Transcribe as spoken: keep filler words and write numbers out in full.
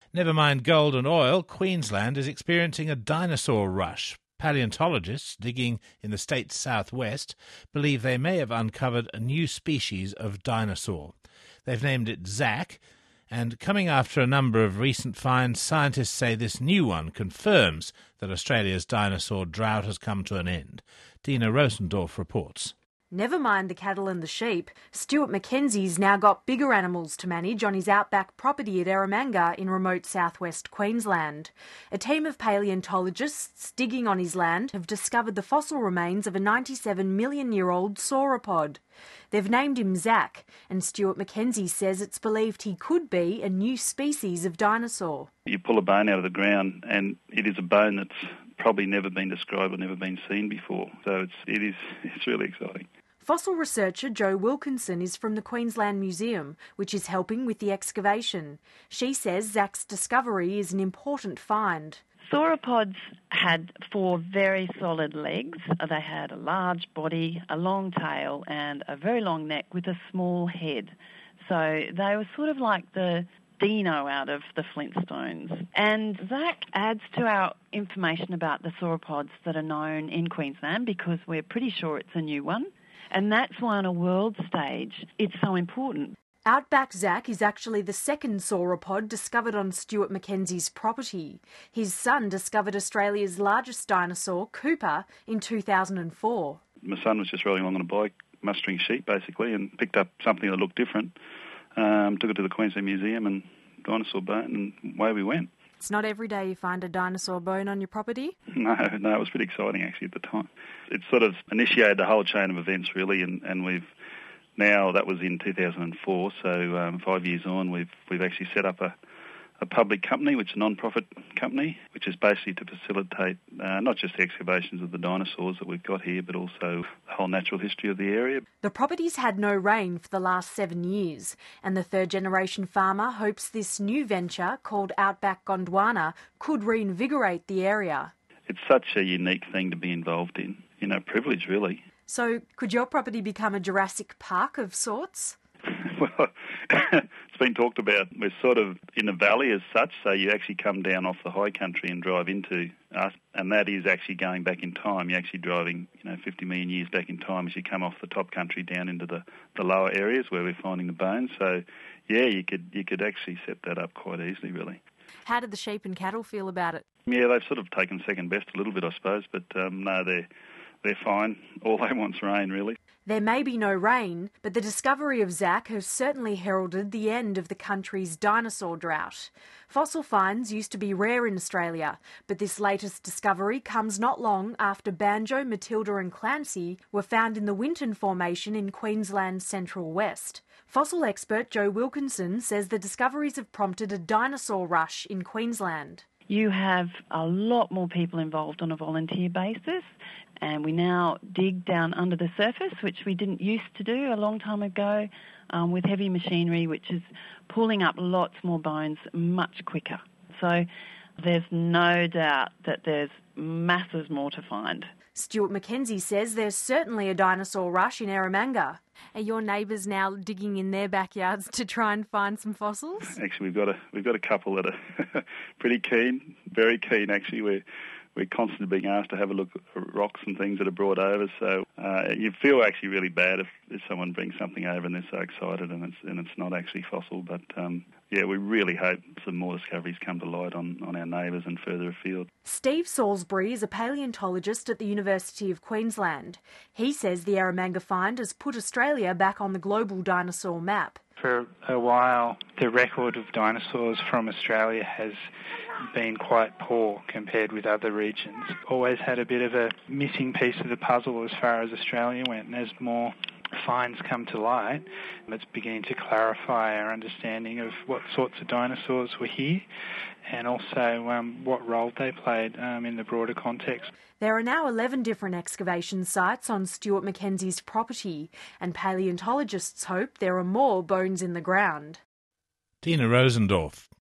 Never mind gold and oil, Queensland is experiencing a dinosaur rush. Paleontologists digging in the state's southwest believe they may have uncovered a new species of dinosaur. They've named it Zack, and coming after a number of recent finds, scientists say this new one confirms that Australia's dinosaur drought has come to an end. Dina Rosendorf reports. Never mind the cattle and the sheep, Stuart Mackenzie's now got bigger animals to manage on his outback property at Eromanga in remote southwest Queensland. A team of paleontologists digging on his land have discovered the fossil remains of a ninety-seven million year old sauropod. They've named him Zack, and Stuart Mackenzie says it's believed he could be a new species of dinosaur. You pull a bone out of the ground and it is a bone that's probably never been described or never been seen before. So it's, it is, it's really exciting. Fossil researcher Jo Wilkinson is from the Queensland Museum, which is helping with the excavation. She says Zack's discovery is an important find. Sauropods had four very solid legs. They had a large body, a long tail and a very long neck with a small head. So they were sort of like the Dino out of the Flintstones. And Zack adds to our information about the sauropods that are known in Queensland because we're pretty sure it's a new one. And that's why on a world stage it's so important. Outback Zack is actually the second sauropod discovered on Stuart Mackenzie's property. His son discovered Australia's largest dinosaur, Cooper, in two thousand four. My son was just riding along on a bike, mustering sheep basically, and picked up something that looked different. Um, took it to the Queensland Museum and dinosaur bone, and away we went. It's not every day you find a dinosaur bone on your property? No, no, it was pretty exciting actually at the time. It sort of initiated the whole chain of events really, and, and we've now, that was in two thousand four, so um, five years on, we've we've actually set up a, a public company, which is a non-profit company, which is basically to facilitate uh, not just the excavations of the dinosaurs that we've got here, but also the whole natural history of the area. The property's had no rain for the last seven years, and the third-generation farmer hopes this new venture, called Outback Gondwana, could reinvigorate the area. It's such a unique thing to be involved in, you know, privilege really. So could your property become a Jurassic Park of sorts? Well, it's been talked about. We're sort of in a valley as such, so you actually come down off the high country and drive into us, and that is actually going back in time. You're actually driving, you know, fifty million years back in time as you come off the top country down into the, the lower areas where we're finding the bones. So, yeah, you could you could actually set that up quite easily, really. How did the sheep and cattle feel about it? Yeah, they've sort of taken second best a little bit, I suppose, but um, no, they're they're fine. All they want's rain, really. There may be no rain, but the discovery of Zack has certainly heralded the end of the country's dinosaur drought. Fossil finds used to be rare in Australia, but this latest discovery comes not long after Banjo, Matilda and Clancy were found in the Winton Formation in Queensland's central west. Fossil expert Jo Wilkinson says the discoveries have prompted a dinosaur rush in Queensland. You have a lot more people involved on a volunteer basis, and we now dig down under the surface, which we didn't used to do a long time ago, um, with heavy machinery, which is pulling up lots more bones much quicker. So there's no doubt that there's masses more to find. Stuart Mackenzie says there's certainly a dinosaur rush in Eromanga. Are your neighbours now digging in their backyards to try and find some fossils? Actually, we've got a we've got a couple that are pretty keen, very keen. Actually, we're we're constantly being asked to have a look at rocks and things that are brought over. So uh, you feel actually really bad if, if someone brings something over and they're so excited and it's and it's not actually fossil. But um, yeah, we really hope some more discoveries come to light on, on our neighbours and further afield. Steve Salisbury is a paleontologist at the University of Queensland. He says the Eromanga find has put Australia back on the global dinosaur map. For a while, the record of dinosaurs from Australia has been quite poor compared with other regions. Always had a bit of a missing piece of the puzzle as far as Australia went, and as more finds come to light, it's beginning to clarify our understanding of what sorts of dinosaurs were here and also um, what role they played um, in the broader context. There are now eleven different excavation sites on Stuart Mackenzie's property, and paleontologists hope there are more bones in the ground. Dina Rosendorf.